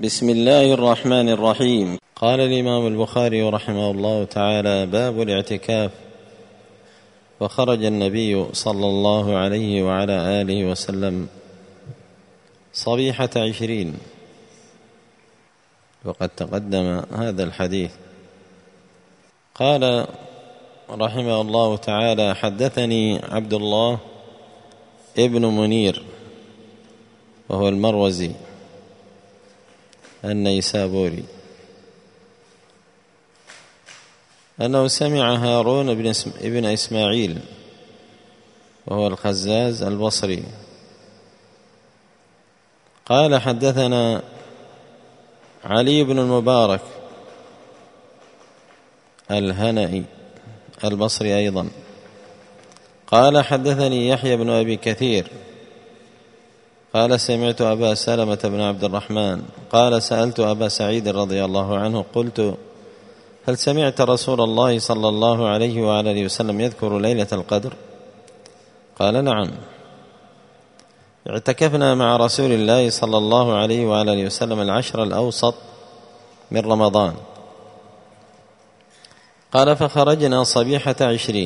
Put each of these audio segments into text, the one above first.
بسم الله الرحمن الرحيم. قال الإمام البخاري رحمه الله تعالى: باب الاعتكاف. وخرج النبي صلى الله عليه وعلى آله وسلم صبيحة 20، وقد تقدم هذا الحديث. قال رحمه الله تعالى: حدثني عبد الله ابن منير وهو المروزي النيسابوري أنه سمع هارون بن إسماعيل وهو الخزاز البصري قال: حدثنا علي بن المبارك الهنئي البصري أيضا قال: حدثني يحيى بن أبي كثير قال: سمعت أبا سلمة بن عبد الرحمن قال: سألت أبا سعيد رضي الله عنه قلت: هل سمعت رسول الله صلى الله عليه وآله وسلم يذكر ليلة القدر؟ قال: نعم، اعتكفنا مع رسول الله صلى الله عليه وآله وسلم 10 الأوسط من رمضان. قال: فخرجنا صبيحة 20.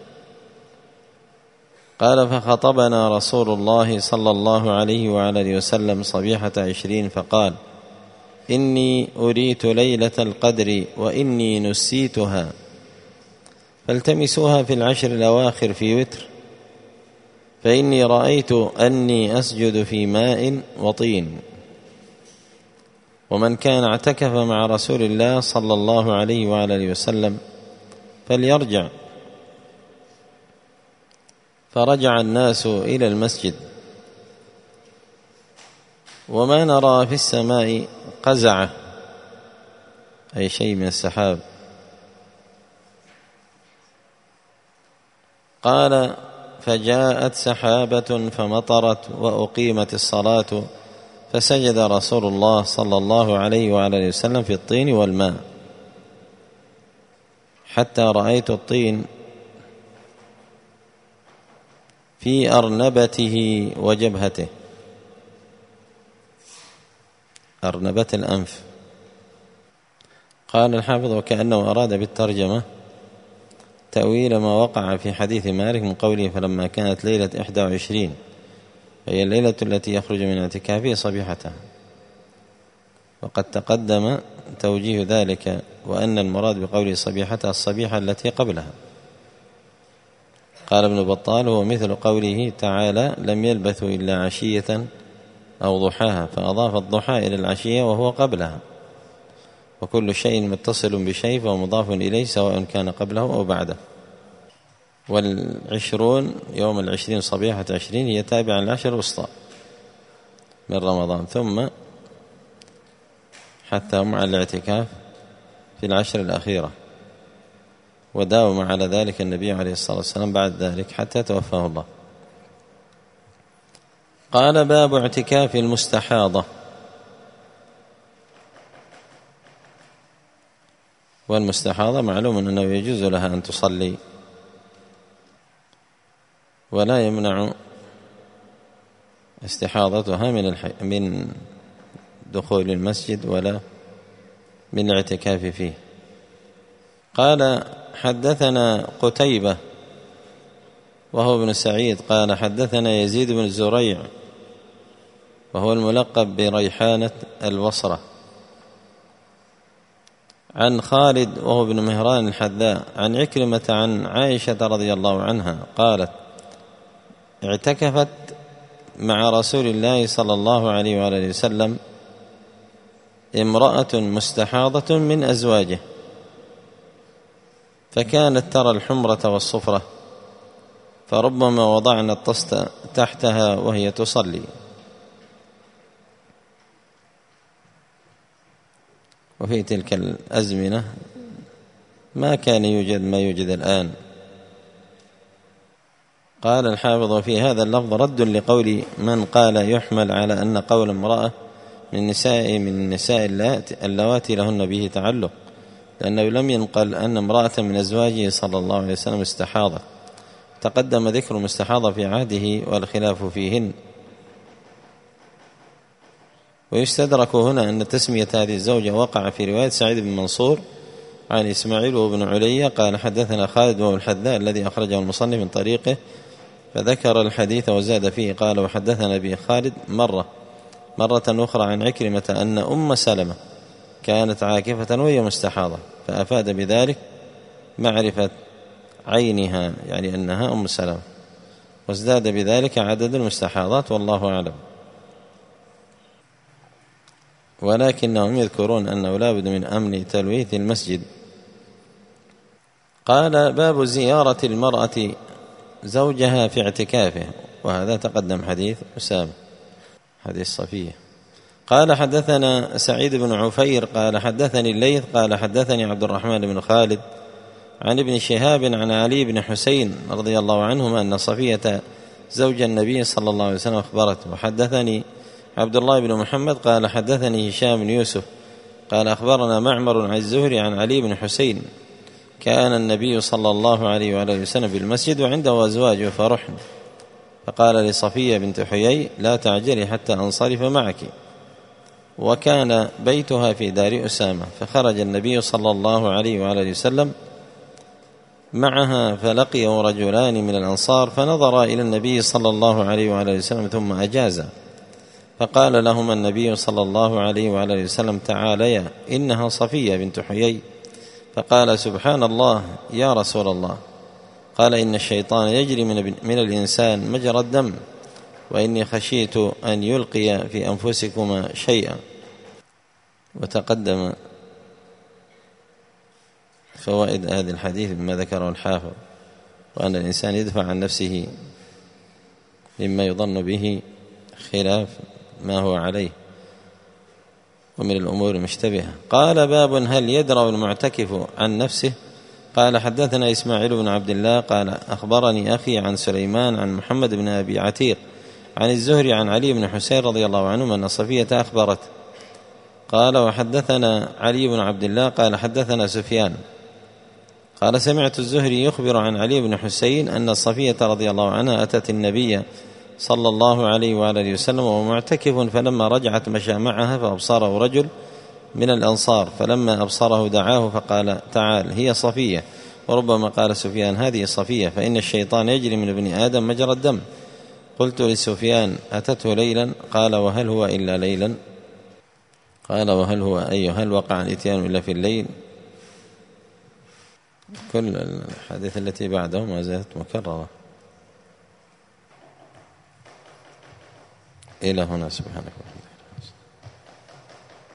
قال: فخطبنا رسول الله صلى الله عليه وآله وسلم صبيحة 20 فقال: إني أريت ليلة القدر وإني نسيتها، فالتمسوها في 10 الأواخر في وتر، فإني رأيت أني أسجد في ماء وطين. ومن كان اعتكف مع رسول الله صلى الله عليه وآله وسلم فليرجع. فرجع الناس إلى المسجد وما نرى في السماء قزعة، أي شيء من السحاب. قال: فجاءت سحابة فمطرت وأقيمت الصلاة، فسجد رسول الله صلى الله عليه وآله وسلم في الطين والماء حتى رأيت الطين في أرنبته وجبهته، أرنبة الأنف. قال الحافظ: وكأنه أراد بالترجمة تأويل ما وقع في حديث مالك من قوله: فلما كانت ليلة 21، هي الليلة التي يخرج من اعتكافه صبيحتها. وقد تقدم توجيه ذلك، وأن المراد بقوله صبيحتها الصبيحة التي قبلها. قال ابن بطال: هو مثل قوله تعالى: لم يلبثوا إلا عشية أو ضحاها، فأضاف الضحى إلى العشية وهو قبلها، وكل شيء متصل بشيء فهو مضاف إليه سواء كان قبله أو بعده. 20 يوم 20 صبيحة 20 هي تابعة ل10 الوسطى من رمضان، ثم حثهم على الاعتكاف في 10 الأخيرة، وداوم على ذلك النبي عليه الصلاة والسلام بعد ذلك حتى توفاه الله. قال: باب اعتكاف المستحاضة. والمستحاضة معلوم أنه يجوز لها أن تصلي، ولا يمنع استحاضتها من دخول المسجد ولا من الاعتكاف فيه. قال: حدثنا قتيبة وهو ابن سعيد قال: حدثنا يزيد بن زريع وهو الملقب بريحانة البصرة، عن خالد وهو ابن مهران الحذاء، عن عكرمة عن عائشة رضي الله عنها قالت: اعتكفت مع رسول الله صلى الله عليه وآله وسلم امرأة مستحاضة من أزواجه، فكانت ترى الحمرة والصفرة، فربما وضعنا الطست تحتها وهي تصلي. وفي تلك الأزمنة ما كان يوجد ما يوجد الآن. قال الحافظ: وفي هذا اللفظ رد لقول من قال يحمل على أن قول امرأة من النساء اللواتي لهن به تعلق، لأنه لم ينقل أن امرأة من أزواجه صلى الله عليه وسلم استحاضت. تقدم ذكر المستحاضة في عهده والخلاف فيهن، ويستدرك هنا أن تسمية هذه الزوجة وقع في رواية سعيد بن منصور عن إسماعيل وابن علي قال حدثنا خالد وهو الحذاء الذي أخرجه المصنف من طريقه، فذكر الحديث وزاد فيه قال وحدثنا به خالد مرة أخرى عن عكرمة أن أم سلمة كانت عاكفة وهي مستحاضة، فأفاد بذلك معرفة عينها يعني أنها أم سلمة، وازداد بذلك عدد المستحاضات والله أعلم. ولكنهم يذكرون أنه لا بد من أمن تلويث المسجد. قال باب زيارة المرأة زوجها في اعتكافه، وهذا تقدم حديث أسامة حديث صفية. قال حدثنا سعيد بن عفير قال حدثني الليث قال حدثني عبد الرحمن بن خالد عن ابن شهاب عن علي بن حسين رضي الله عنهما أن صفية زوج النبي صلى الله عليه وسلم أخبرته. وحدثني عبد الله بن محمد قال حدثني هشام بن يوسف قال أخبرنا معمر عن الزهري عن علي بن حسين كان النبي صلى الله عليه وآله وسلم بالمسجد وعنده أزواج فرحن، فقال لصفية بنت حيي لا تعجلي حتى أنصرف معك، وكان بيتها في دار أسامة، فخرج النبي صلى الله عليه وآله وسلم معها فلقيه رجلان من الأنصار فنظرا إلى النبي صلى الله عليه وآله وسلم ثم أجازا، فقال لهما النبي صلى الله عليه وآله وسلم تعاليا إنها صفية بنت حيي، فقال سبحان الله يا رسول الله، قال إن الشيطان يجري من الإنسان مجرى الدم، وإني خشيت أن يلقي في أنفسكما شيئا. وتقدم فوائد هذا الحديث مما ذكره الحافظ، وأن الإنسان يدفع عن نفسه مما يظن به خلاف ما هو عليه ومن الأمور المشتبهة. قال باب هل يدرأ المعتكف عن نفسه؟ قال حدثنا إسماعيل بن عبد الله قال أخبرني أخي عن سليمان عن محمد بن أبي عتيق عن الزهري عن علي بن حسين رضي الله عنهما أن صفية أخبرت. قال وحدثنا علي بن عبد الله قال حدثنا سفيان قال سمعت الزهري يخبر عن علي بن حسين أن صفية رضي الله عنها أتت النبي صلى الله عليه وآله وسلم وهو معتكف، فلما رجعت مشى معها فأبصره رجل من الأنصار، فلما أبصره دعاه فقال تعال هي صفية، وربما قال سفيان هذه صفية، فإن الشيطان يجري من ابن آدم مجرى الدم. قلت لسفيان أتته ليلا؟ قال وهل هو إلا ليلا؟ قال وهل هو هل وقع الإتيان إلا في الليل؟ كل الحديث التي بعده ما زالت مكررة إلى هنا. سبحانك.